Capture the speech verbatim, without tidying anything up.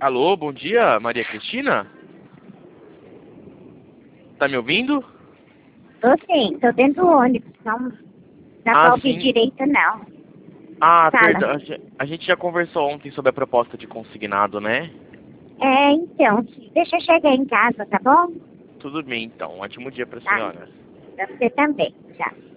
Alô, bom dia, Maria Cristina? Tá me ouvindo? Tô sim, tô dentro do ônibus, não dá Ah, pra ouvir sim. direito não. Ah, Fala. perdão. A gen- a gente já conversou ontem sobre a proposta de consignado, né? É, então, deixa eu chegar em casa, tá bom? Tudo bem, então. Um ótimo dia pra Tá. senhora. Pra você também, tchau.